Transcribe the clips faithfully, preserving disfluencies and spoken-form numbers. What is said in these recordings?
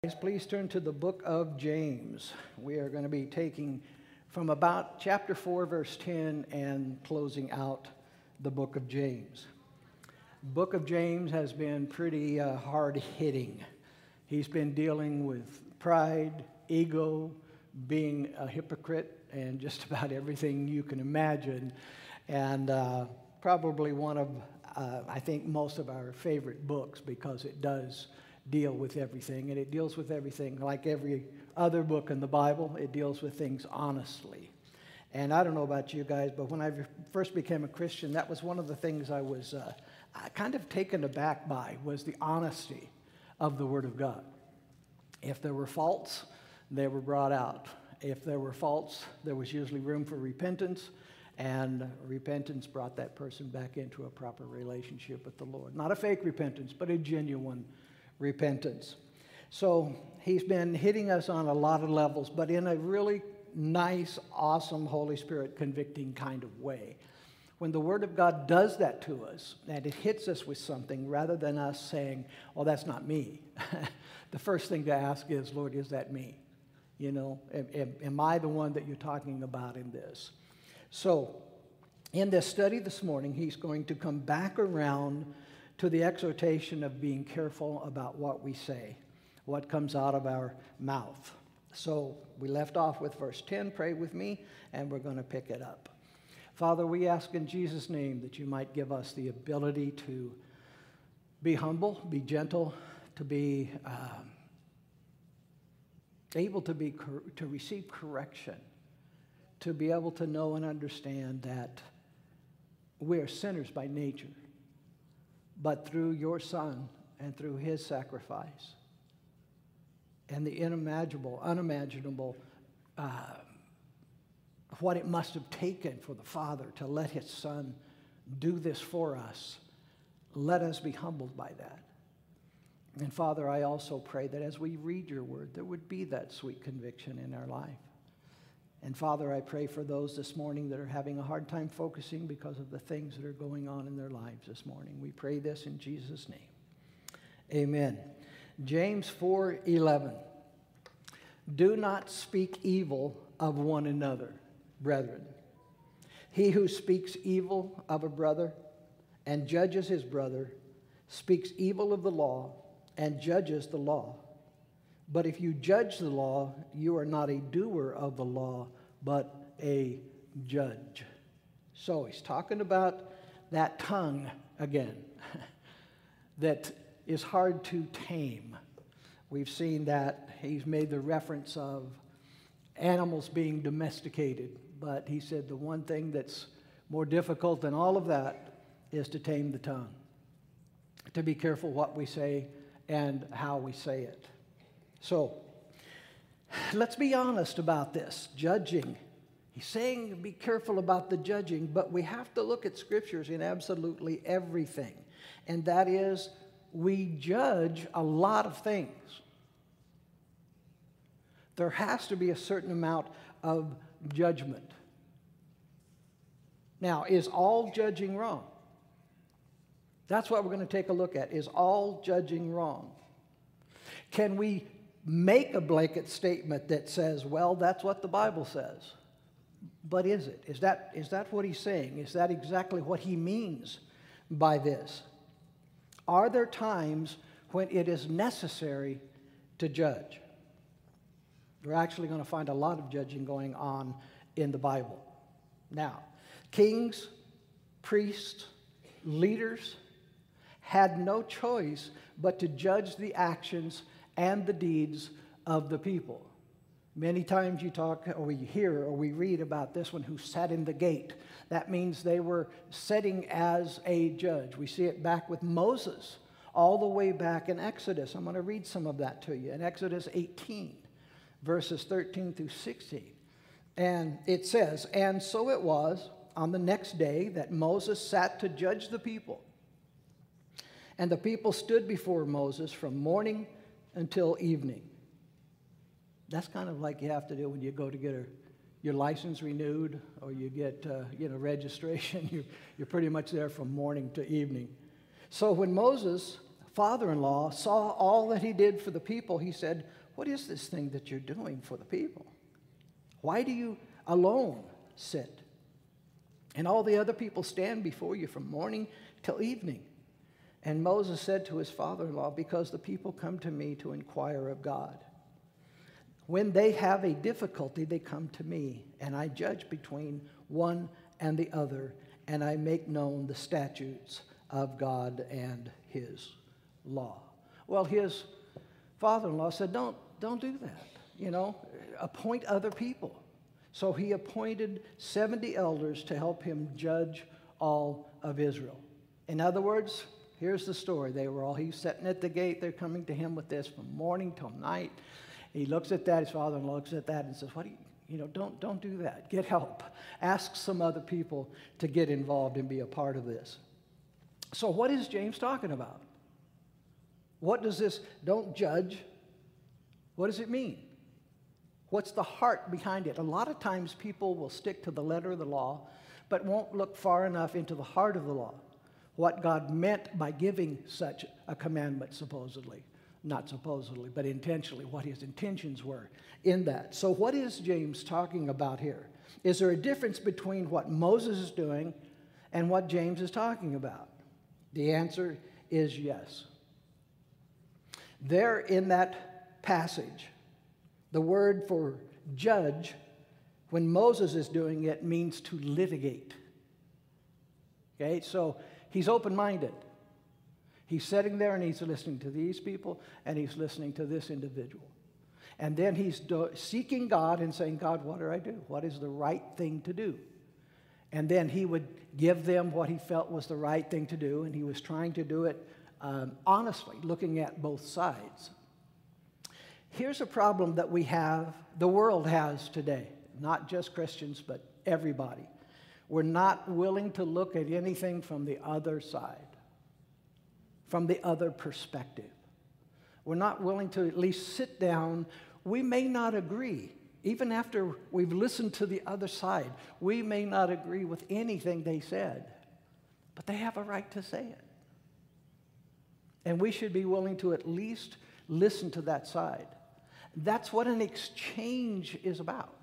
Please turn to the book of James. We are going to be taking from about chapter four, verse ten, and closing out the book of James. Book of James has been pretty uh, hard-hitting. He's been dealing with pride, ego, being a hypocrite, and just about everything you can imagine. And uh, probably one of, uh, I think, most of our favorite books because it does deal with everything, and it deals with everything like every other book in the Bible. It deals with things honestly. And I don't know about you guys, but when I first became a Christian, that was one of the things I was uh, kind of taken aback by, was the honesty of the Word of God. If there were faults, they were brought out. If there were faults, there was usually room for repentance, and repentance brought that person back into a proper relationship with the Lord. Not a fake repentance, but a genuine repentance. So he's been hitting us on a lot of levels, but in a really nice, awesome, Holy Spirit convicting kind of way. When the Word of God does that to us, and it hits us with something, rather than us saying, oh, that's not me, the first thing to ask is, Lord, is that me? You know, am, am, am I the one that you're talking about in this? So in this study this morning, he's going to come back around to the exhortation of being careful about what we say, what comes out of our mouth. So we left off with verse ten. Pray with me, and we're going to pick it up. Father, we ask in Jesus' name that you might give us the ability to be humble, be gentle, to be um, able to be cor- to receive correction, to be able to know and understand that we are sinners by nature. But through your Son and through his sacrifice and the unimaginable, unimaginable, uh, what it must have taken for the Father to let his Son do this for us, let us be humbled by that. And Father, I also pray that as we read your word, there would be that sweet conviction in our life. And Father, I pray for those this morning that are having a hard time focusing because of the things that are going on in their lives this morning. We pray this in Jesus' name. Amen. James four eleven. Do not speak evil of one another, brethren. He who speaks evil of a brother and judges his brother speaks evil of the law and judges the law. But if you judge the law, you are not a doer of the law, but a judge. So he's talking about that tongue again that is hard to tame. We've seen that he's made the reference of animals being domesticated, but he said the one thing that's more difficult than all of that is to tame the tongue, to be careful what we say and how we say it. So, let's be honest about this, judging. He's saying be careful about the judging, but we have to look at scriptures in absolutely everything. And that is, we judge a lot of things. There has to be a certain amount of judgment. Now, is all judging wrong? That's what we're going to take a look at. Is all judging wrong? Can we make a blanket statement that says, well, that's what the Bible says? But is it? Is that, is that what he's saying? Is that exactly what he means by this? Are there times when it is necessary to judge? We're actually going to find a lot of judging going on in the Bible. Now, kings, priests, leaders had no choice but to judge the actions and the deeds of the people. Many times you talk, or we hear, or we read about this one who sat in the gate. That means they were sitting as a judge. We see it back with Moses, all the way back in Exodus. I'm going to read some of that to you. In Exodus eighteen, verses thirteen through sixteen. And it says, and so it was on the next day that Moses sat to judge the people. And the people stood before Moses from morning until evening. That's kind of like you have to do when you go to get a, your license renewed or you get uh, you know, registration. You're, you're pretty much there from morning to evening. So when Moses father-in-law saw all that he did for the people, he said, "What is this thing that you're doing for the people? Why do you alone sit? And all the other people stand before you from morning till evening." And Moses said to his father-in-law, "Because the people come to me to inquire of God. When they have a difficulty, they come to me, and I judge between one and the other, and I make known the statutes of God and his law." Well, his father-in-law said, don't, don't do that. You know, appoint other people. So he appointed seventy elders to help him judge all of Israel. In other words, here's the story. They were all, he's sitting at the gate. They're coming to him with this from morning till night. He looks at that, his father-in-law looks at that and says, what do you, you know, don't, don't do that. Get help. Ask some other people to get involved and be a part of this. So what is James talking about? What does this, don't judge, what does it mean? What's the heart behind it? A lot of times people will stick to the letter of the law, but won't look far enough into the heart of the law. What God meant by giving such a commandment, supposedly. Not supposedly, but intentionally, what his intentions were in that. So what is James talking about here? Is there a difference between what Moses is doing and what James is talking about? The answer is yes. There in that passage, the word for judge, when Moses is doing it, means to litigate. Okay, so he's open-minded. He's sitting there and he's listening to these people and he's listening to this individual. And then he's do- seeking God and saying, God, what do I do? What is the right thing to do? And then he would give them what he felt was the right thing to do, and he was trying to do it um, honestly, looking at both sides. Here's a problem that we have, the world has today, not just Christians, but everybody. We're not willing to look at anything from the other side, from the other perspective. We're not willing to at least sit down. We may not agree. Even after we've listened to the other side, we may not agree with anything they said, but they have a right to say it. And we should be willing to at least listen to that side. That's what an exchange is about.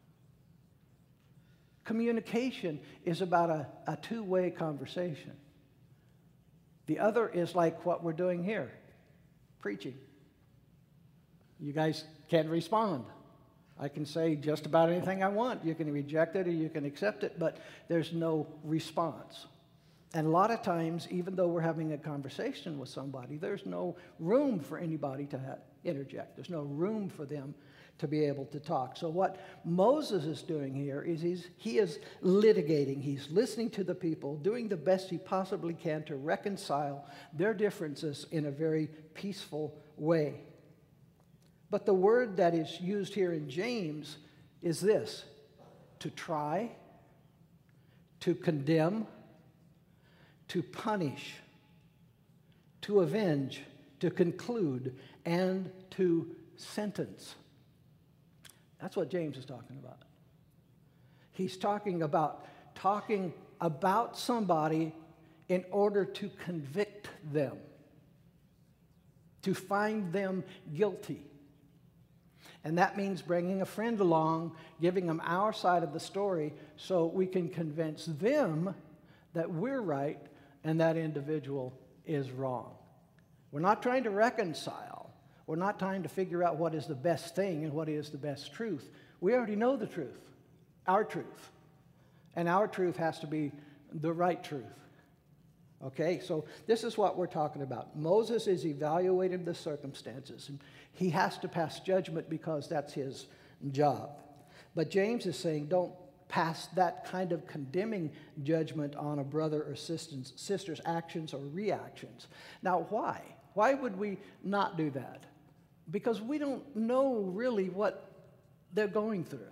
Communication is about a, a two-way conversation. The other is like what we're doing here, preaching. You guys can't respond. I can say just about anything I want. You can reject it or you can accept it, but there's no response. And a lot of times, even though we're having a conversation with somebody, there's no room for anybody to have, interject. There's no room for them to be able to talk. So what Moses is doing here is he's, he is litigating. He's listening to the people, doing the best he possibly can to reconcile their differences in a very peaceful way. But the word that is used here in James is this: to try, to condemn, to punish, to avenge, to conclude, and to sentence. That's what James is talking about. He's talking about talking about somebody in order to convict them, to find them guilty. And that means bringing a friend along, giving them our side of the story so we can convince them that we're right and that individual is wrong. We're not trying to reconcile. We're not trying to figure out what is the best thing and what is the best truth. We already know the truth, our truth. And our truth has to be the right truth. Okay, so this is what we're talking about. Moses is evaluating the circumstances, and he has to pass judgment because that's his job. But James is saying, don't pass that kind of condemning judgment on a brother or sister's, sister's actions or reactions. Now, why? Why would we not do that? Because we don't know really what they're going through.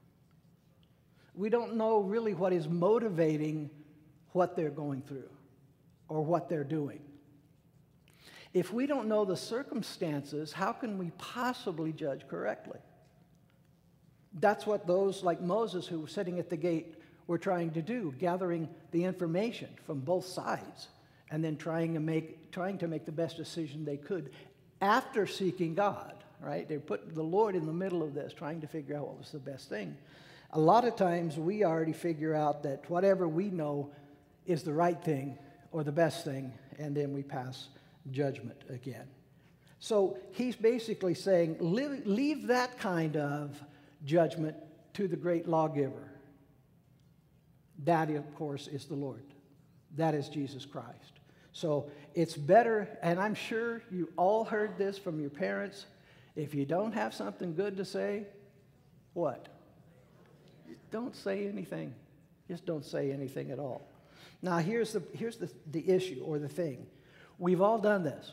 We don't know really what is motivating what they're going through or what they're doing. If we don't know the circumstances, how can we possibly judge correctly? That's what those like Moses who were sitting at the gate were trying to do, gathering the information from both sides and then trying to make, trying to make the best decision they could after seeking God, right? They put the Lord in the middle of this, trying to figure out what was the best thing. A lot of times we already figure out that whatever we know is the right thing or the best thing, and then we pass judgment again. So he's basically saying, leave, leave that kind of judgment to the great lawgiver. That, of course, is the Lord. That is Jesus Christ. So it's better, and I'm sure you all heard this from your parents, if you don't have something good to say, what? Don't say anything. Just don't say anything at all. Now, here's the, here's the, the issue or the thing. We've all done this.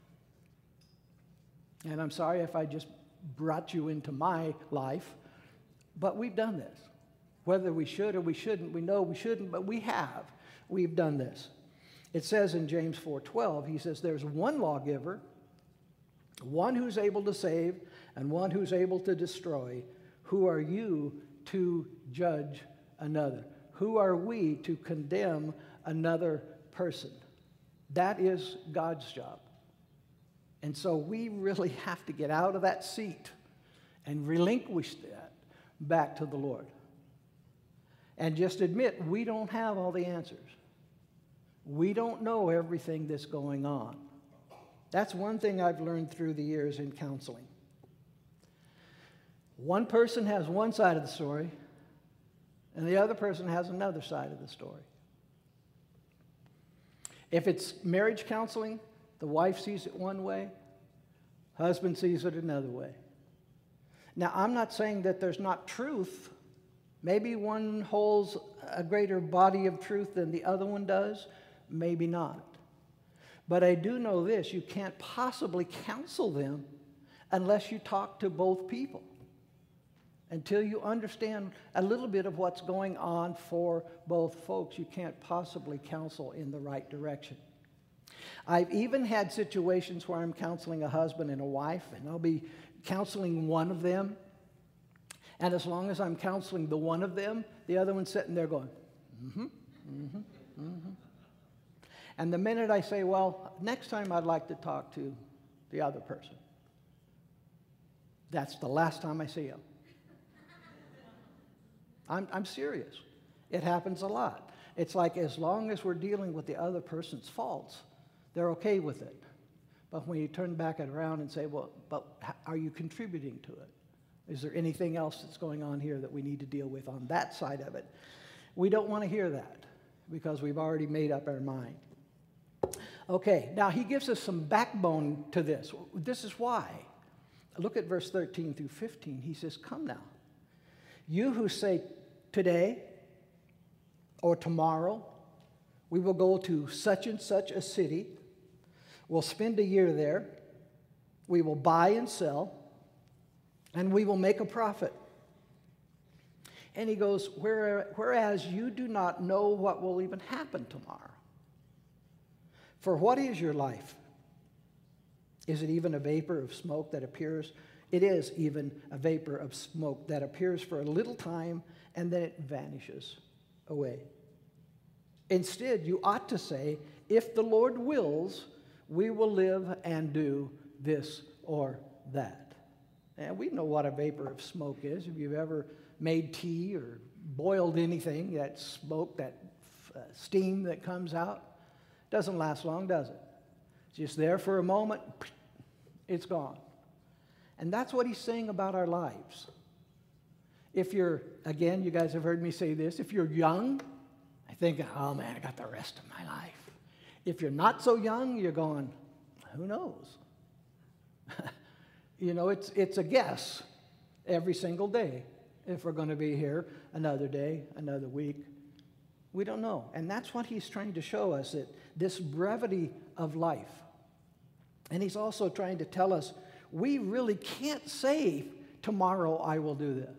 And I'm sorry if I just brought you into my life, but we've done this. Whether we should or we shouldn't, we know we shouldn't, but we have. We've done this. It says in James four twelve, he says, there's one lawgiver, one who's able to save, and one who's able to destroy. Who are you to judge another? Who are we to condemn another person? That is God's job. And so we really have to get out of that seat and relinquish that back to the Lord. And just admit we don't have all the answers. We don't know everything that's going on. That's one thing I've learned through the years in counseling. One person has one side of the story, and the other person has another side of the story. If it's marriage counseling, the wife sees it one way, husband sees it another way. Now, I'm not saying that there's not truth. Maybe one holds a greater body of truth than the other one does. Maybe not. But I do know this, you can't possibly counsel them unless you talk to both people. Until you understand a little bit of what's going on for both folks, you can't possibly counsel in the right direction. I've even had situations where I'm counseling a husband and a wife, and I'll be counseling one of them. And as long as I'm counseling the one of them, the other one's sitting there going, mm-hmm, mm-hmm, mm-hmm. And the minute I say, well, next time I'd like to talk to the other person, that's the last time I see them. I'm, I'm serious. It happens a lot. It's like as long as we're dealing with the other person's faults, they're okay with it. But when you turn back it around and say, well, but are you contributing to it? Is there anything else that's going on here that we need to deal with on that side of it? We don't want to hear that because we've already made up our mind. Okay, now he gives us some backbone to this. This is why. Look at verse thirteen through fifteen. He says, come now. You who say today or tomorrow, we will go to such and such a city, we'll spend a year there, we will buy and sell, and we will make a profit. And he goes, whereas you do not know what will even happen tomorrow. For what is your life? Is it even a vapor of smoke that appears? It is even a vapor of smoke that appears for a little time and then it vanishes away. Instead, you ought to say, if the Lord wills, we will live and do this or that. And we know what a vapor of smoke is. If you've ever made tea or boiled anything, that smoke, that uh, steam that comes out, doesn't last long, does it? It's just there for a moment, it's gone. And that's what he's saying about our lives. If you're, again, you guys have heard me say this, if you're young, I think, oh man, I got the rest of my life. If you're not so young, you're going, who knows? You know, it's, it's a guess every single day if we're going to be here another day, another week. We don't know. And that's what he's trying to show us, that this brevity of life. And he's also trying to tell us we really can't say, tomorrow I will do this.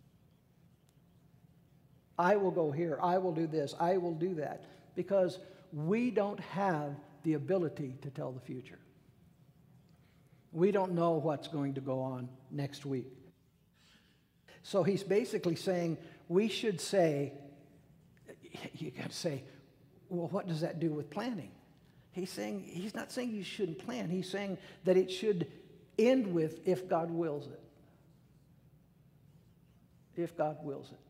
I will go here. I will do this. I will do that. Because we don't have the ability to tell the future. We don't know what's going to go on next week. So he's basically saying we should say, you got to say, well, what does that do with planning? He's saying, he's not saying you shouldn't plan. He's saying that it should end with if God wills it. If God wills it.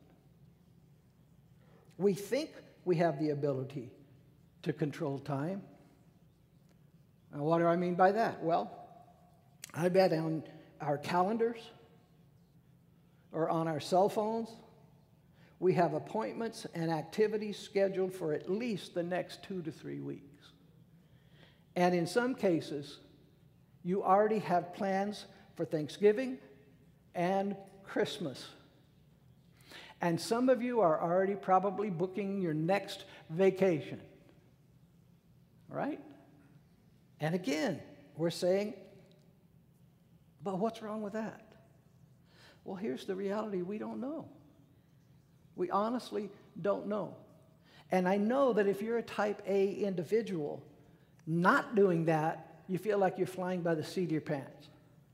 We think we have the ability to control time. And what do I mean by that? Well, I bet on our calendars or on our cell phones, we have appointments and activities scheduled for at least the next two to three weeks. And in some cases, you already have plans for Thanksgiving and Christmas. And some of you are already probably booking your next vacation. Right? And again, we're saying, but what's wrong with that? Well, here's the reality. We don't know. We honestly don't know. And I know that if you're a type A individual, not doing that, you feel like you're flying by the seat of your pants.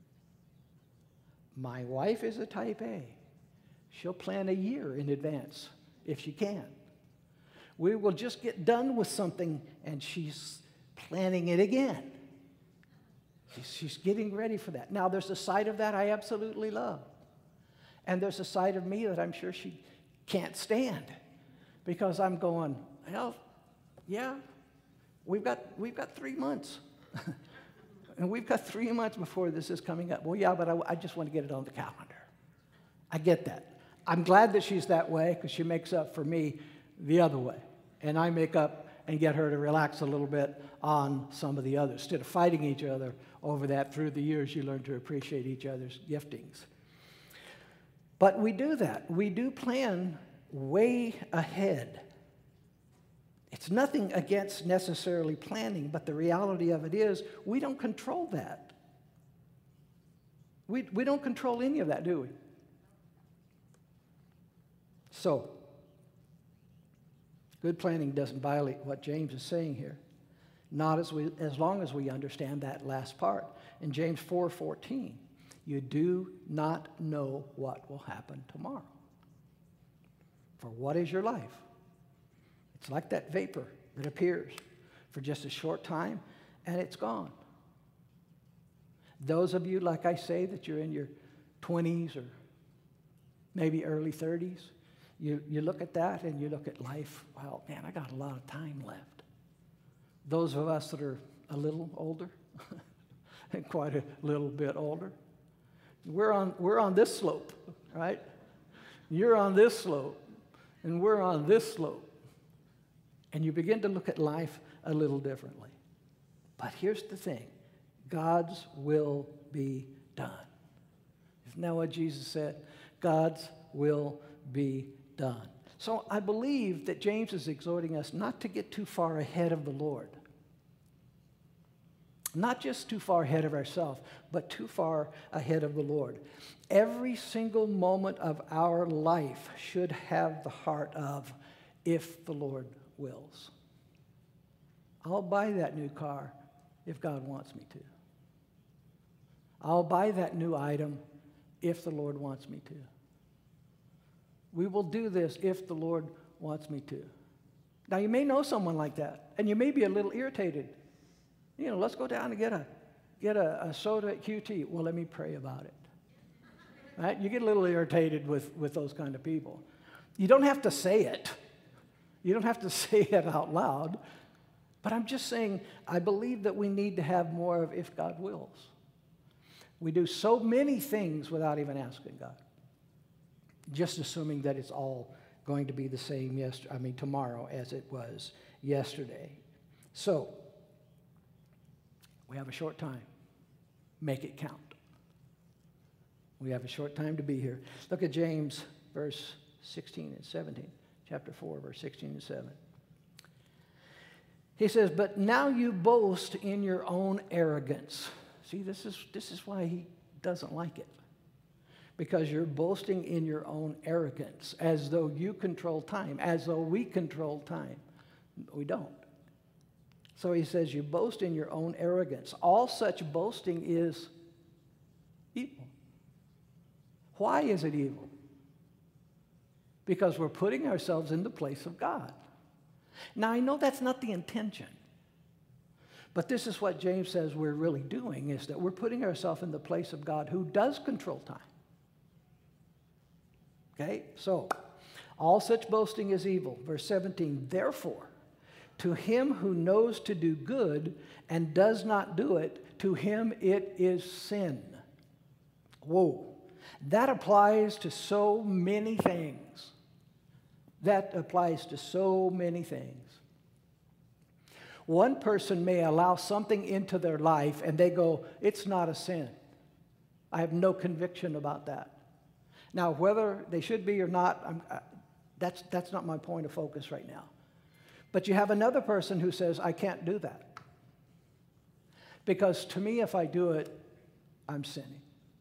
My wife is a type A. She'll plan a year in advance if she can. We will just get done with something and she's planning it again. She's, she's getting ready for that. Now, there's a side of that I absolutely love. And there's a side of me that I'm sure she can't stand because I'm going, well, yeah, we've got, we've got three months. And we've got three months before this is coming up. Well, yeah, but I, I just want to get it on the calendar. I get that. I'm glad that she's that way because she makes up for me the other way. And I make up and get her to relax a little bit on some of the others. Instead of fighting each other over that, through the years, you learn to appreciate each other's giftings. But we do that. We do plan way ahead. It's nothing against necessarily planning, but the reality of it is we don't control that. We, we don't control any of that, do we? So, good planning doesn't violate what James is saying here. Not as, we, as long as we understand that last part. In James four fourteen, you do not know what will happen tomorrow. For what is your life? It's like that vapor that appears for just a short time and it's gone. Those of you, like I say, that you're in your twenties or maybe early thirties, you, you look at that and you look at life, well, man, I got a lot of time left. Those of us that are a little older, and quite a little bit older, we're on, we're on this slope, right? You're on this slope, and we're on this slope. And you begin to look at life a little differently. But here's the thing. God's will be done. Isn't that what Jesus said? God's will be done. So I believe that James is exhorting us not to get too far ahead of the Lord. Not just too far ahead of ourselves, but too far ahead of the Lord. Every single moment of our life should have the heart of, if the Lord wills. I'll buy that new car if God wants me to. I'll buy that new item if the Lord wants me to. We will do this if the Lord wants me to. Now, you may know someone like that, and you may be a little irritated. You know, let's go down and get a get a, a soda at Q T. Well, let me pray about it. Right? You get a little irritated with, with those kind of people. You don't have to say it. You don't have to say it out loud. But I'm just saying, I believe that we need to have more of if God wills. We do so many things without even asking God. Just assuming that it's all going to be the same yesterday, I mean tomorrow as it was yesterday. So, we have a short time. Make it count. We have a short time to be here. Look at James, verse sixteen and seventeen. Chapter four, verse sixteen and seven. He says, but now you boast in your own arrogance. See, this is, this is why he doesn't like it. Because you're boasting in your own arrogance, as though you control time, as though we control time. We don't. So he says, you boast in your own arrogance. All such boasting is evil. Why is it evil? Because we're putting ourselves in the place of God. Now, I know that's not the intention. But this is what James says we're really doing, is that we're putting ourselves in the place of God who does control time. Okay, so all such boasting is evil. Verse seventeen, therefore, to him who knows to do good and does not do it, to him it is sin. Whoa, that applies to so many things. That applies to so many things. One person may allow something into their life and they go, it's not a sin. I have no conviction about that. Now, whether they should be or not, I'm, uh, that's, that's not my point of focus right now. But you have another person who says, I can't do that. Because to me, if I do it, I'm sinning.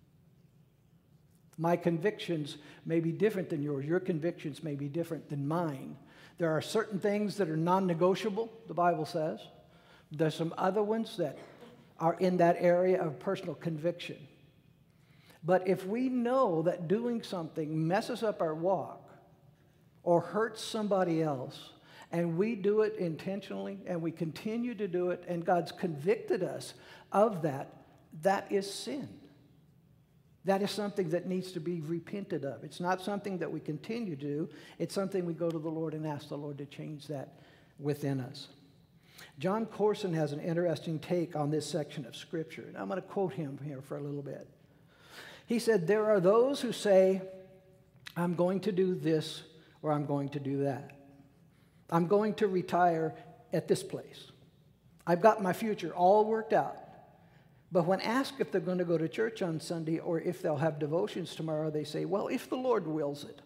My convictions may be different than yours. Your convictions may be different than mine. There are certain things that are non-negotiable, the Bible says. There's some other ones that are in that area of personal conviction. But if we know that doing something messes up our walk or hurts somebody else, and we do it intentionally, and we continue to do it, and God's convicted us of that, that is sin. That is something that needs to be repented of. It's not something that we continue to do. It's something we go to the Lord and ask the Lord to change that within us. John Corson has an interesting take on this section of Scripture, and I'm going to quote him here for a little bit. He said, there are those who say, I'm going to do this or I'm going to do that. I'm going to retire at this place. I've got my future all worked out. But when asked if they're going to go to church on Sunday or if they'll have devotions tomorrow, they say, well, if the Lord wills it.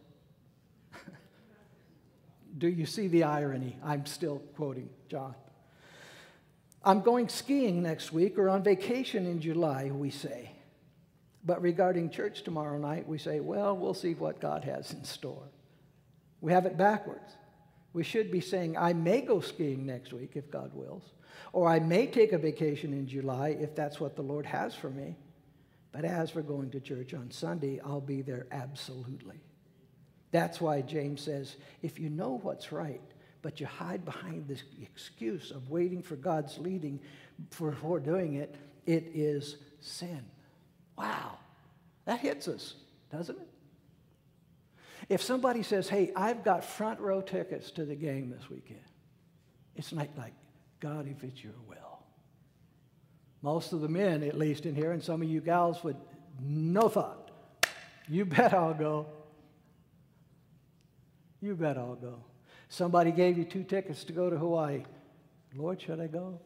Do you see the irony? I'm still quoting John. I'm going skiing next week or on vacation in July, we say. But regarding church tomorrow night, we say, well, we'll see what God has in store. We have it backwards. We should be saying, I may go skiing next week if God wills. Or I may take a vacation in July if that's what the Lord has for me. But as for going to church on Sunday, I'll be there absolutely. That's why James says, if you know what's right, but you hide behind this excuse of waiting for God's leading before doing it, it is sin. Wow, that hits us, doesn't it? If somebody says, hey, I've got front row tickets to the game this weekend, it's not like, God, if it's your will. Most of the men, at least in here, and some of you gals would, no thought. You bet I'll go. You bet I'll go. Somebody gave you two tickets to go to Hawaii. Lord, should I go?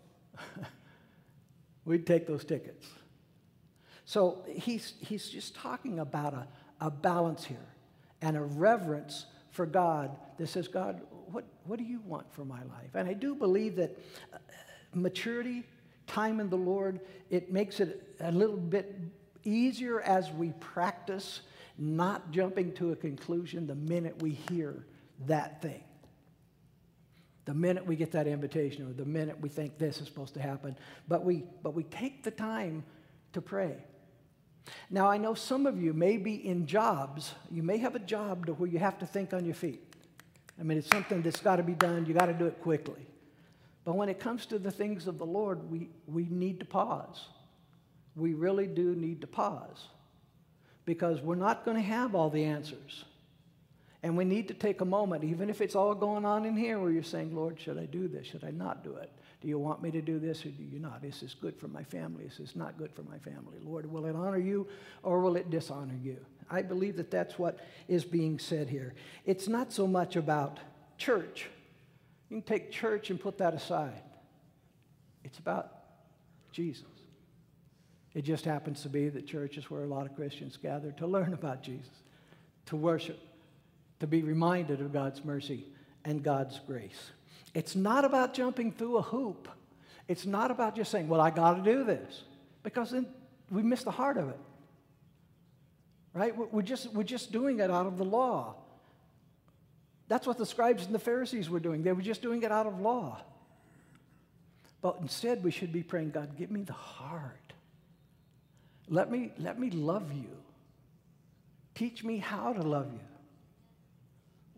We'd take those tickets. So he's, he's just talking about a, a balance here and a reverence for God that says, God, what, what do you want for my life? And I do believe that maturity, time in the Lord, it makes it a little bit easier as we practice not jumping to a conclusion the minute we hear that thing. The minute we get that invitation or the minute we think this is supposed to happen. But we, but we take the time to pray. Now, I know some of you may be in jobs. You may have a job to where you have to think on your feet. I mean, it's something that's got to be done. You got to do it quickly. But when it comes to the things of the Lord, we, we need to pause. We really do need to pause because we're not going to have all the answers. And we need to take a moment, even if it's all going on in here, where you're saying, Lord, should I do this? Should I not do it? Do you want me to do this or do you not? Is this good for my family? Is this not good for my family? Lord, will it honor you or will it dishonor you? I believe that that's what is being said here. It's not so much about church. You can take church and put that aside. It's about Jesus. It just happens to be that church is where a lot of Christians gather to learn about Jesus, to worship, to be reminded of God's mercy and God's grace. It's not about jumping through a hoop. It's not about just saying, well, I got to do this, because then we miss the heart of it. Right? We're just, we're just doing it out of the law. That's what the scribes and the Pharisees were doing. They were just doing it out of law. But instead, we should be praying, God, give me the heart. Let me, let me love you. Teach me how to love you.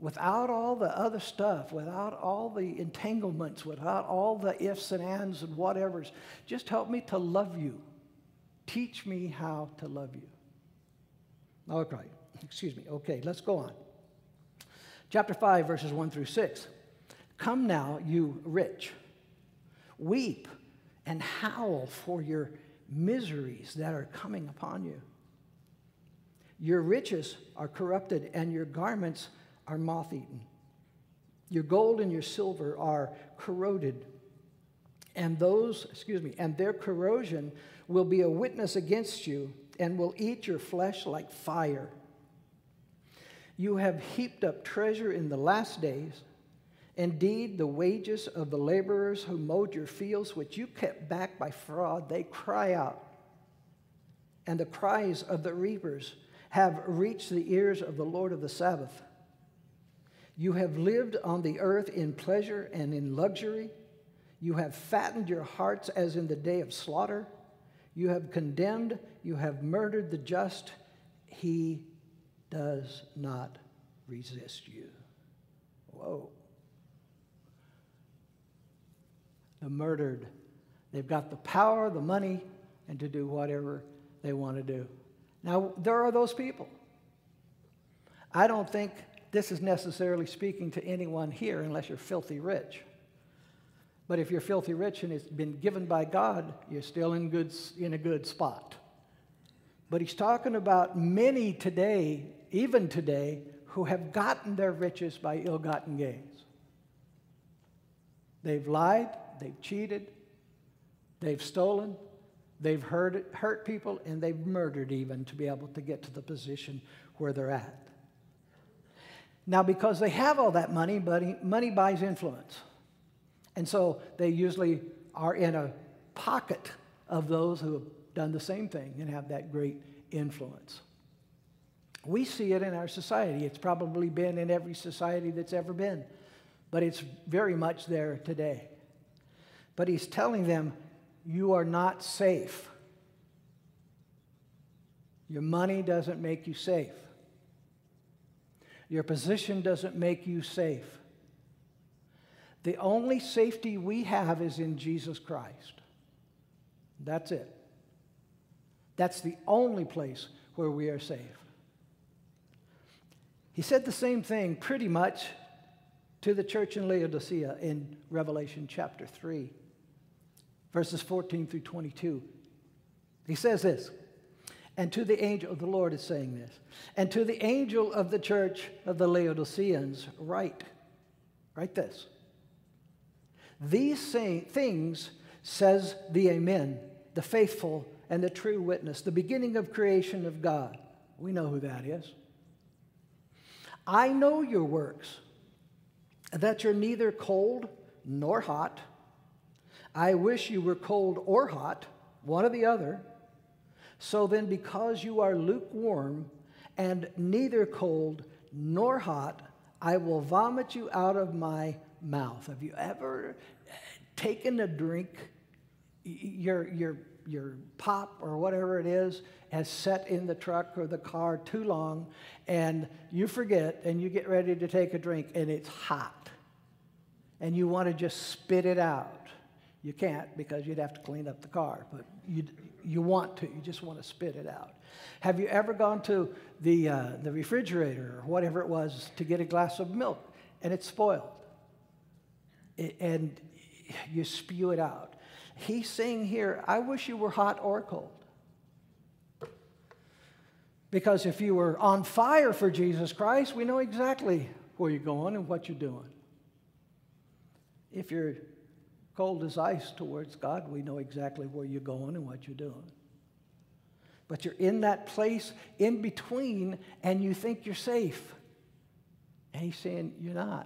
without all the other stuff, without all the entanglements, without all the ifs and ands and whatevers. Just help me to love you. Teach me how to love you. Okay, excuse me. Okay, let's go on. Chapter five, verses one through six. Come now, you rich, weep and howl for your miseries that are coming upon you. Your riches are corrupted, and your garments are moth-eaten. Your gold and your silver are corroded, and those, excuse me, and their corrosion will be a witness against you and will eat your flesh like fire. You have heaped up treasure in the last days. Indeed, the wages of the laborers who mowed your fields, which you kept back by fraud, they cry out. And the cries of the reapers have reached the ears of the Lord of the Sabbath. You have lived on the earth in pleasure and in luxury. You have fattened your hearts as in the day of slaughter. You have condemned, you have murdered the just. He does not resist you. Whoa. The murdered, they've got the power, the money, and to do whatever they want to do. Now, there are those people. I don't think this is necessarily speaking to anyone here unless you're filthy rich. But if you're filthy rich and it's been given by God, you're still in, good, in a good spot. But he's talking about many today, even today, who have gotten their riches by ill-gotten gains. They've lied, they've cheated, they've stolen, they've hurt, hurt people, and they've murdered even to be able to get to the position where they're at. Now, because they have all that money, money, money buys influence. And so they usually are in a pocket of those who have done the same thing and have that great influence. We see it in our society. It's probably been in every society that's ever been, but it's very much there today. But he's telling them, you are not safe. Your money doesn't make you safe. Your position doesn't make you safe. The only safety we have is in Jesus Christ. That's it. That's the only place where we are safe. He said the same thing pretty much to the church in Laodicea in Revelation chapter three, verses fourteen through twenty-two. He says this, and to the angel, the Lord is saying this, and to the angel of the church of the Laodiceans, write, write this. These say, things says the Amen, the faithful and the true witness, the beginning of creation of God. We know who that is. I know your works, that you're neither cold nor hot. I wish you were cold or hot, one or the other. So then, because you are lukewarm and neither cold nor hot, I will vomit you out of my mouth. Have you ever taken a drink, your, your, your pop or whatever it is has set in the truck or the car too long, and you forget and you get ready to take a drink and it's hot and you want to just spit it out? You can't because you'd have to clean up the car, but you you want to. You just want to spit it out. Have you ever gone to the, uh, the refrigerator or whatever it was to get a glass of milk and it's spoiled? It, and you spew it out. He's saying here, I wish you were hot or cold. Because if you were on fire for Jesus Christ, we know exactly where you're going and what you're doing. If you're cold as ice towards God, we know exactly where you're going and what you're doing. But you're in that place in between and you think you're safe. And he's saying, you're not.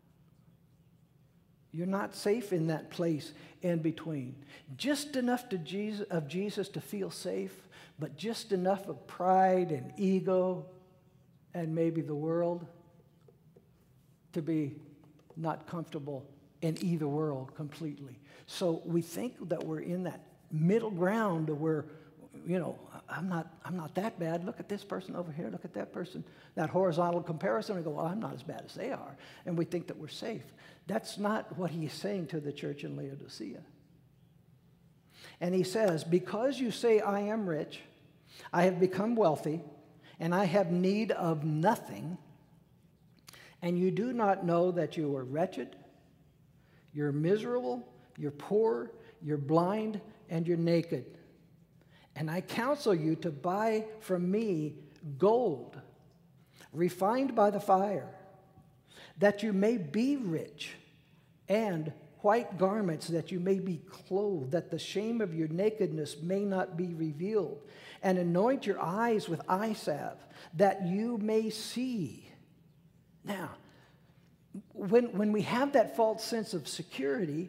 You're not safe in that place in between. Just enough to Jesus, of Jesus to feel safe, but just enough of pride and ego and maybe the world to be not comfortable in either world completely. So we think that we're in that middle ground where you know, I'm not, I'm not that bad. Look at this person over here. Look at that person. That horizontal comparison. We go, well, I'm not as bad as they are. And we think that we're safe. That's not what he's saying to the church in Laodicea. And he says, because you say I am rich, I have become wealthy, and I have need of nothing, and you do not know that you are wretched, you're miserable, you're poor, you're blind, and you're naked. And I counsel you to buy from me gold, refined by the fire, that you may be rich, and white garments, that you may be clothed, that the shame of your nakedness may not be revealed, and anoint your eyes with eye salve, that you may see. Now, when, when we have that false sense of security,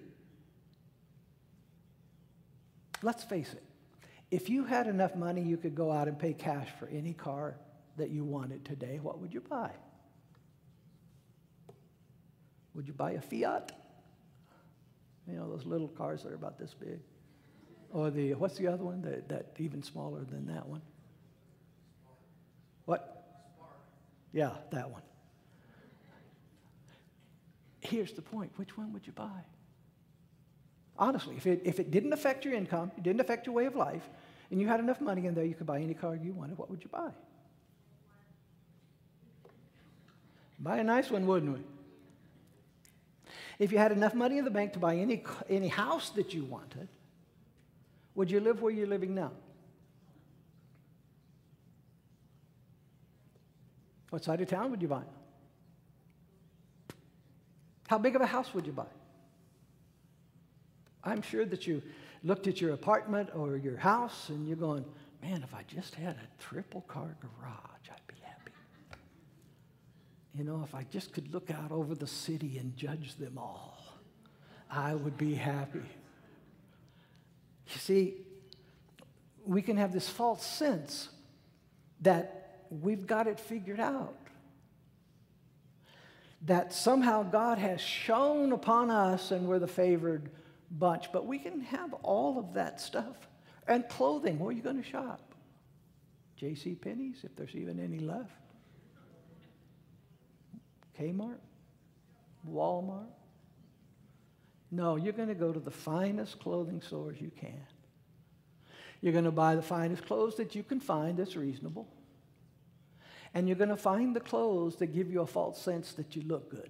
let's face it, if you had enough money you could go out and pay cash for any car that you wanted today, what would you buy? Would you buy a Fiat? You know, those little cars that are about this big. Or the, what's the other one that, that even smaller than that one? What? Yeah, that one. Here's the point. Which one would you buy? Honestly, if it, if it didn't affect your income, it didn't affect your way of life, and you had enough money in there, you could buy any car you wanted, what would you buy? Buy a nice one, wouldn't we? If you had enough money in the bank to buy any, any house that you wanted, would you live where you're living now? What side of town would you buy? How big of a house would you buy? I'm sure that you looked at your apartment or your house and you're going, man, if I just had a triple car garage, I'd be happy. You know, if I just could look out over the city and judge them all, I would be happy. You see, we can have this false sense that we've got it figured out. That somehow God has shone upon us and we're the favored bunch. But we can have all of that stuff. And clothing, where are you going to shop? J C Penney's, if there's even any left. Kmart? Walmart? No, you're going to go to the finest clothing stores you can. You're going to buy the finest clothes that you can find that's reasonable. And you're going to find the clothes that give you a false sense that you look good.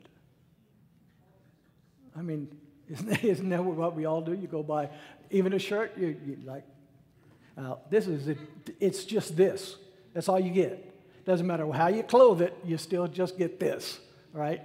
I mean, isn't that, isn't that what we all do? You go buy even a shirt, you, you like, uh, this is it, it's just this. That's all you get. Doesn't matter how you clothe it, you still just get this, right?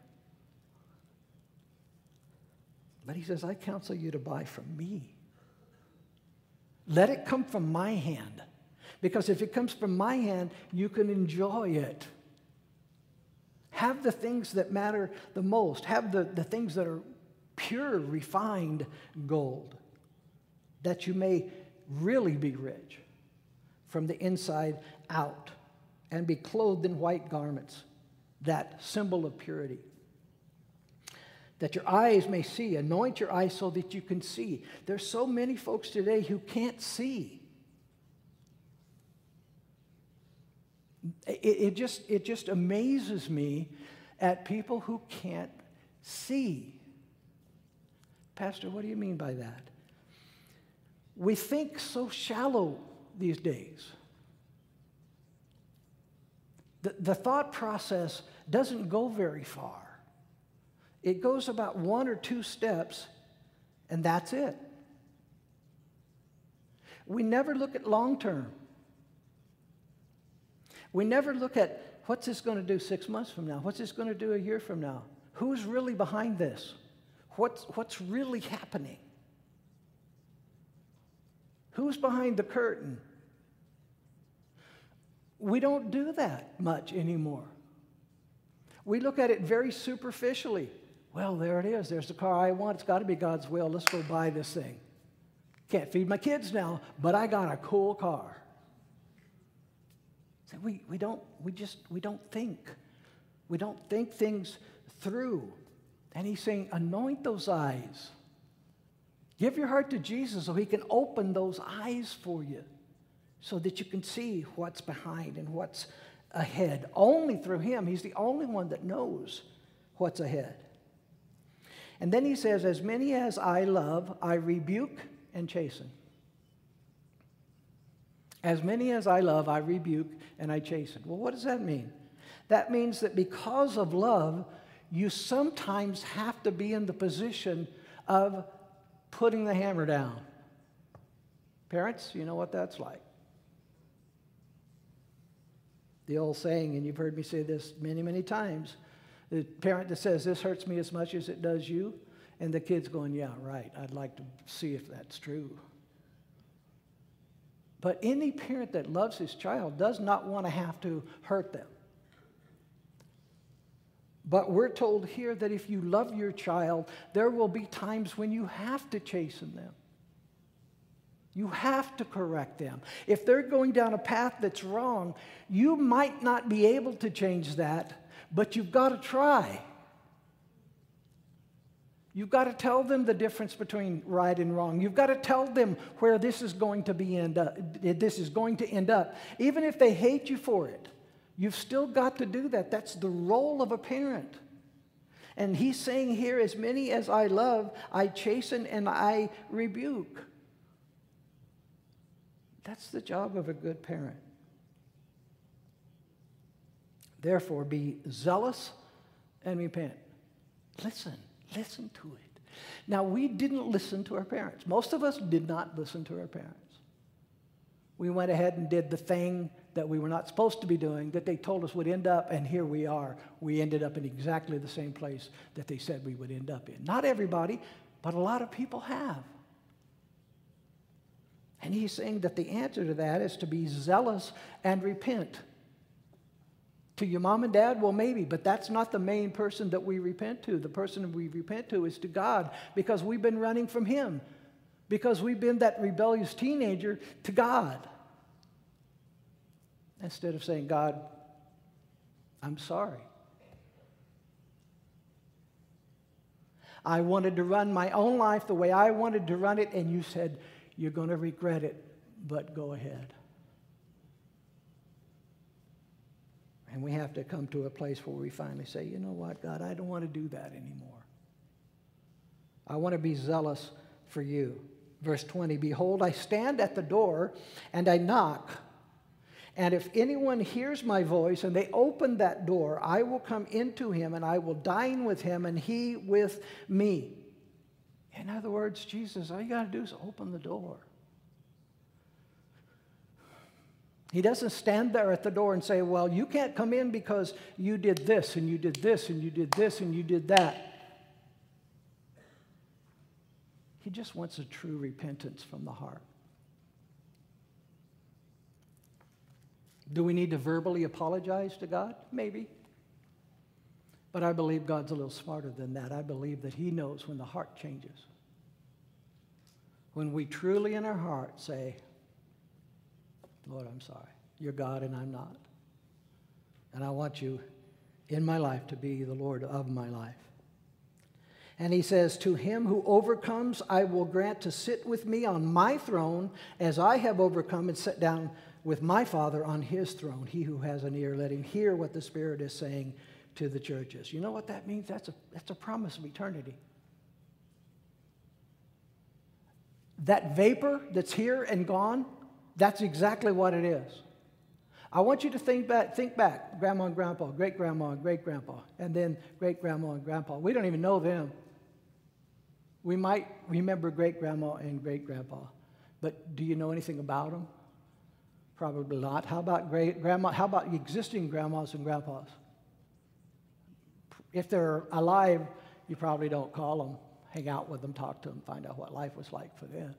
But he says, I counsel you to buy from me. Let it come from my hand. Because if it comes from my hand, you can enjoy it. Have the things that matter the most. Have the, the things that are pure, refined gold, that you may really be rich from the inside out and be clothed in white garments, that symbol of purity. That your eyes may see. Anoint your eyes so that you can see. There's so many folks today who can't see. It, it, just, it just amazes me at people who can't see. Pastor, what do you mean by that? We think so shallow these days. The, the thought process doesn't go very far. It goes about one or two steps, and that's it. We never look at long term. We never look at what's this going to do six months from now? What's this going to do a year from now? Who's really behind this? What's, what's really happening? Who's behind the curtain? We don't do that much anymore. We look at it very superficially. Well, there it is. There's the car I want. It's got to be God's will. Let's go buy this thing. Can't feed my kids now, but I got a cool car. So we, we don't, we just, we don't think. We don't think things through. And he's saying, anoint those eyes. Give your heart to Jesus so he can open those eyes for you. so that you can see what's behind and what's ahead. Only through him. He's the only one that knows what's ahead. And then he says, as many as I love, I rebuke and chasten. As many as I love, I rebuke and I chasten. Well, what does that mean? That means that because of love, you sometimes have to be in the position of putting the hammer down. Parents, you know what that's like. The old saying, and you've heard me say this many, many times, the parent that says, this hurts me as much as it does you, and the kid's going, yeah, right, I'd like to see if that's true. But any parent that loves his child does not want to have to hurt them. But we're told here that if you love your child, there will be times when you have to chasten them. You have to correct them. If they're going down a path that's wrong, you might not be able to change that, but you've got to try. You've got to tell them the difference between right and wrong. You've got to tell them where this is going to be end up, this is going to end up. Even if they hate you for it, you've still got to do that. That's the role of a parent. And he's saying here, as many as I love, I chasten and I rebuke. That's the job of a good parent. Therefore, be zealous and repent. Listen, listen to it. Now, we didn't listen to our parents. Most of us did not listen to our parents. We went ahead and did the thing that we were not supposed to be doing, that they told us would end up, and here we are. We ended up in exactly the same place that they said we would end up in. Not everybody, but a lot of people have. And he's saying that the answer to that is to be zealous and repent. To your mom and dad, well, maybe, but that's not the main person that we repent to. The person we repent to is to God, because we've been running from him, because we've been that rebellious teenager to God. Instead of saying, God, I'm sorry. I wanted to run my own life the way I wanted to run it, and you said, you're going to regret it, but go ahead. And we have to come to a place where we finally say, you know what, God, I don't want to do that anymore. I want to be zealous for you. Verse twenty, behold, I stand at the door and I knock. And if anyone hears my voice and they open that door, I will come into him and I will dine with him and he with me. In other words, Jesus, all you got to do is open the door. He doesn't stand there at the door and say, well, you can't come in because you did this and you did this and you did this and you did that. He just wants a true repentance from the heart. Do we need to verbally apologize to God? Maybe. But I believe God's a little smarter than that. I believe that he knows when the heart changes. When we truly in our heart say, Lord, I'm sorry. You're God and I'm not. And I want you in my life to be the Lord of my life. And he says, to him who overcomes, I will grant to sit with me on my throne as I have overcome and sat down with my Father on his throne. He who has an ear, let him hear what the Spirit is saying to the churches. You know what that means? That's a, that's a promise of eternity. That vapor that's here and gone, that's exactly what it is. I want you to think back, think back, grandma and grandpa, great-grandma and great-grandpa, and then great-grandma and grandpa. We don't even know them. We might remember great-grandma and great-grandpa, but do you know anything about them? Probably not. How about great-grandma? How about existing grandmas and grandpas? If they're alive, you probably don't call them, hang out with them, talk to them, find out what life was like for them.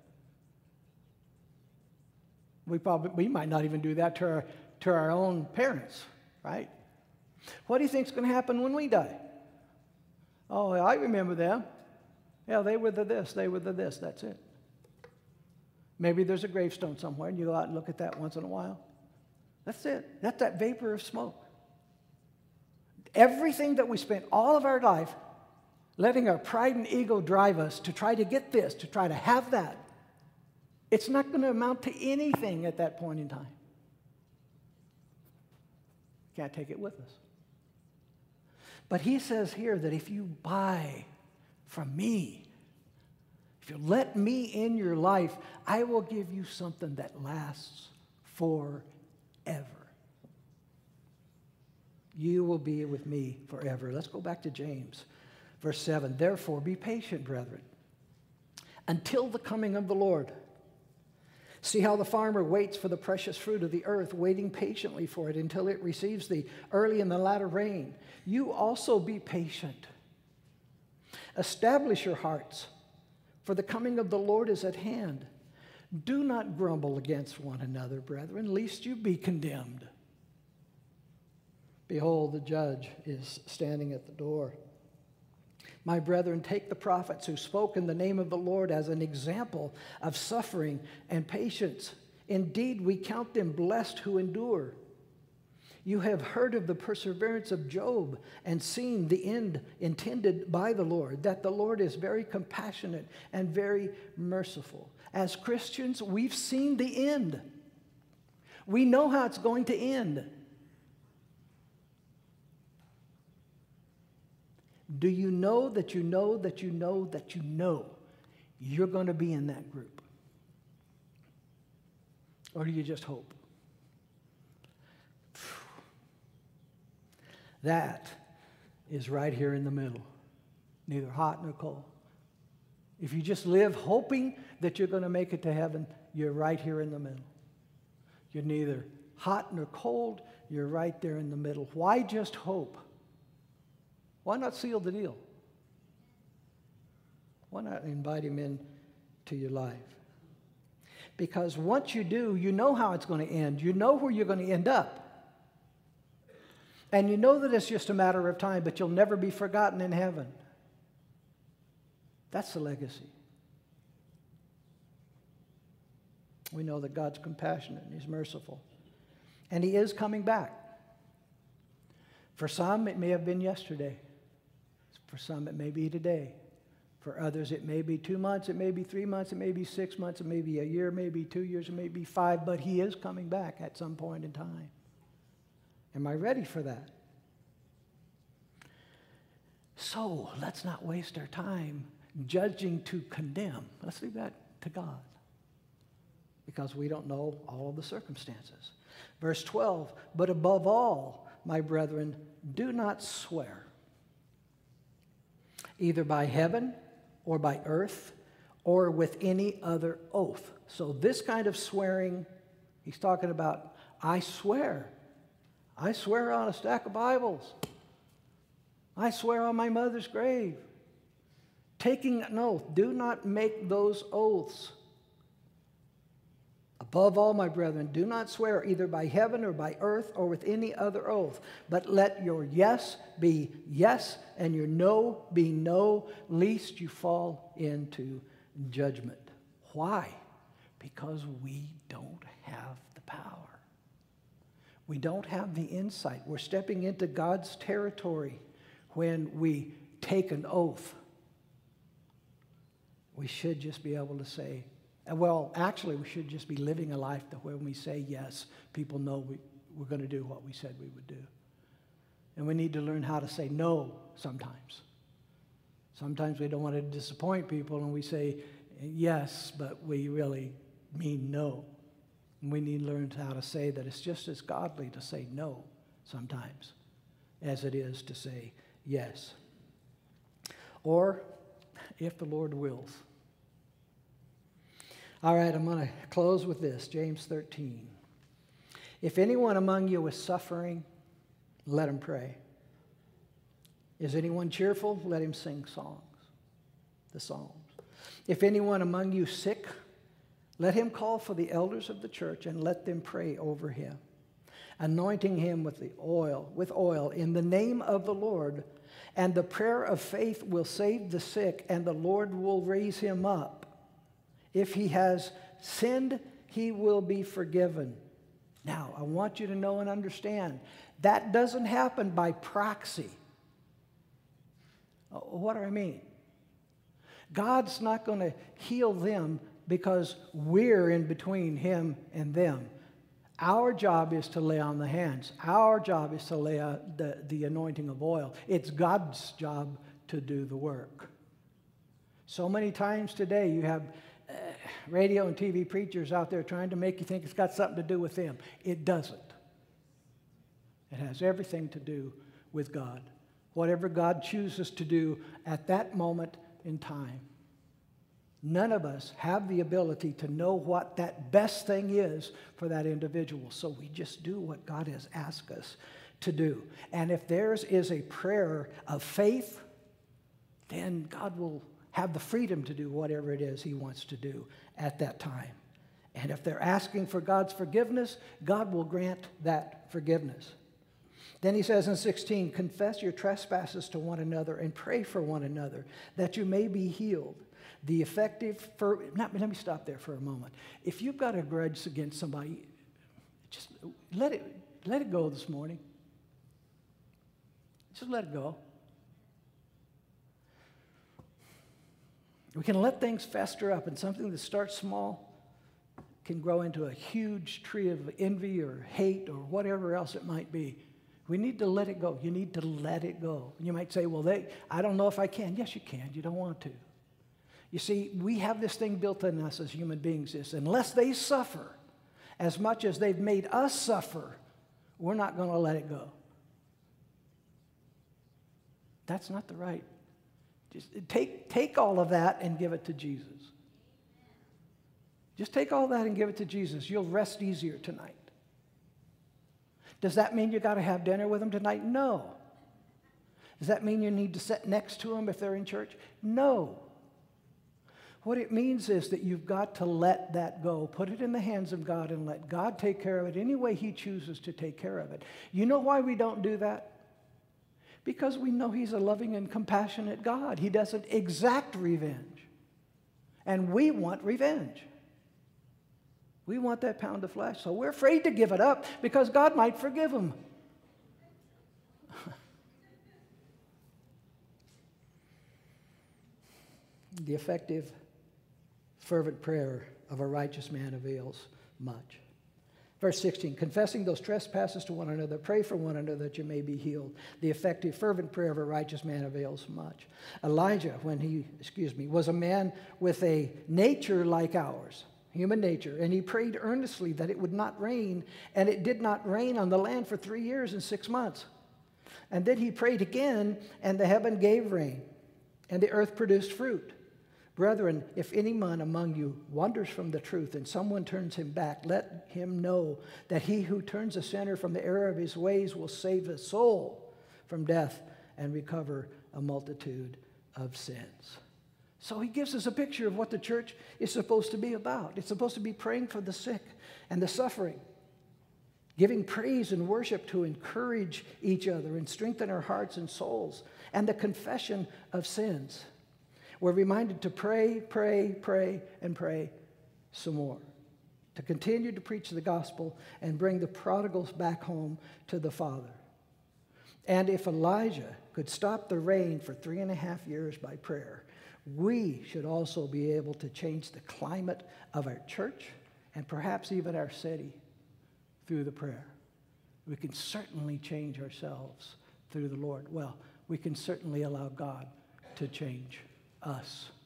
We probably we might not even do that to our to our own parents, right? What do you think is going to happen when we die? Oh, I remember them. Yeah, they were the this, they were the this. That's it. Maybe there's a gravestone somewhere, and you go out and look at that once in a while. That's it. That's that vapor of smoke. Everything that we spent all of our life letting our pride and ego drive us to try to get this, to try to have that, It's not going to amount to anything at that point in time. Can't take it with us. But he says here that if you buy from me, if you let me in your life, I will give you something that lasts forever. You will be with me forever. Let's go back to James, verse seven. Therefore, be patient, brethren, until the coming of the Lord. See how the farmer waits for the precious fruit of the earth, waiting patiently for it until it receives the early and the latter rain. You also be patient. Establish your hearts, for the coming of the Lord is at hand. Do not grumble against one another, brethren, lest you be condemned. Behold, the judge is standing at the door. My brethren, take the prophets who spoke in the name of the Lord as an example of suffering and patience. Indeed, we count them blessed who endure. You have heard of the perseverance of Job and seen the end intended by the Lord, that the Lord is very compassionate and very merciful. As Christians, we've seen the end. We know how it's going to end. Do you know that you know that you know that you know you're going to be in that group? Or do you just hope? That is right here in the middle, neither hot nor cold. If you just live hoping that you're going to make it to heaven, you're right here in the middle. You're neither hot nor cold, you're right there in the middle. Why just hope? Why not seal the deal? Why not invite him into your life? Because once you do, you know how it's going to end. You know where you're going to end up. And you know that it's just a matter of time, but you'll never be forgotten in heaven. That's the legacy. We know that God's compassionate and He's merciful. And He is coming back. For some, it may have been yesterday. For some, it may be today. For others, it may be two months, it may be three months, it may be six months, it may be a year, it may be two years, it may be five, but He is coming back at some point in time. Am I ready for that? So let's not waste our time judging to condemn. Let's leave that to God, because we don't know all of the circumstances. Verse twelve, but above all, my brethren, do not swear, either by heaven or by earth or with any other oath. So this kind of swearing, he's talking about, I swear. I swear on a stack of Bibles. I swear on my mother's grave. Taking an oath. Do not make those oaths. Above all, my brethren, do not swear either by heaven or by earth or with any other oath, but let your yes be yes and your no be no, lest you fall into judgment. Why? Because we don't have the power. We don't have the insight. We're stepping into God's territory when we take an oath. We should just be able to say, well, actually, we should just be living a life that when we say yes, people know we, we're going to do what we said we would do. And we need to learn how to say no sometimes. Sometimes we don't want to disappoint people and we say yes, but we really mean no. And we need to learn how to say that it's just as godly to say no sometimes as it is to say yes. Or if the Lord wills. All right, I'm going to close with this, James thirteen. If anyone among you is suffering, let him pray. Is anyone cheerful? Let him sing songs, the Psalms. If anyone among you sick, let him call for the elders of the church and let them pray over him, anointing him with the oil, with oil in the name of the Lord. And the prayer of faith will save the sick, and the Lord will raise him up. If he has sinned, he will be forgiven. Now, I want you to know and understand, that doesn't happen by proxy. What do I mean? God's not going to heal them because we're in between him and them. Our job is to lay on the hands. Our job is to lay out the, the anointing of oil. It's God's job to do the work. So many times today you have uh, radio and T V preachers out there trying to make you think it's got something to do with them. It doesn't. It has everything to do with God. Whatever God chooses to do at that moment in time. None of us have the ability to know what that best thing is for that individual. So we just do what God has asked us to do. And if theirs is a prayer of faith, then God will have the freedom to do whatever it is he wants to do at that time. And if they're asking for God's forgiveness, God will grant that forgiveness. Then he says in sixteen, confess your trespasses to one another and pray for one another that you may be healed. The effective, for, not, let me stop there for a moment. If you've got a grudge against somebody, just let it, let it go this morning. Just let it go. We can let things fester up, and something that starts small can grow into a huge tree of envy or hate or whatever else it might be. We need to let it go. You need to let it go. You might say, well, they, I don't know if I can. Yes, you can. You don't want to. You see, we have this thing built in us as human beings is unless they suffer as much as they've made us suffer, we're not going to let it go. That's not the right. Just take, take all of that and give it to Jesus. Just take all that and give it to Jesus. You'll rest easier tonight. Does that mean you got to have dinner with them tonight? No. Does that mean you need to sit next to them if they're in church? No. What it means is that you've got to let that go. Put it in the hands of God and let God take care of it any way he chooses to take care of it. You know why we don't do that? Because we know he's a loving and compassionate God. He doesn't exact revenge. And we want revenge. We want that pound of flesh. So we're afraid to give it up because God might forgive him. The effective, fervent prayer of a righteous man avails much. Verse sixteen, confessing those trespasses to one another, pray for one another that you may be healed. The effective, fervent prayer of a righteous man avails much. Elijah, when he, excuse me, was a man with a nature like ours, human nature, and he prayed earnestly that it would not rain, and it did not rain on the land for three years and six months. And then he prayed again, and the heaven gave rain, and the earth produced fruit. Brethren, if any man among you wanders from the truth and someone turns him back, let him know that he who turns a sinner from the error of his ways will save his soul from death and recover a multitude of sins. So he gives us a picture of what the church is supposed to be about. It's supposed to be praying for the sick and the suffering, giving praise and worship to encourage each other and strengthen our hearts and souls, and the confession of sins. We're reminded to pray, pray, pray, and pray some more. To continue to preach the gospel and bring the prodigals back home to the Father. And if Elijah could stop the rain for three and a half years by prayer, we should also be able to change the climate of our church and perhaps even our city through the prayer. We can certainly change ourselves through the Lord. Well, we can certainly allow God to change us.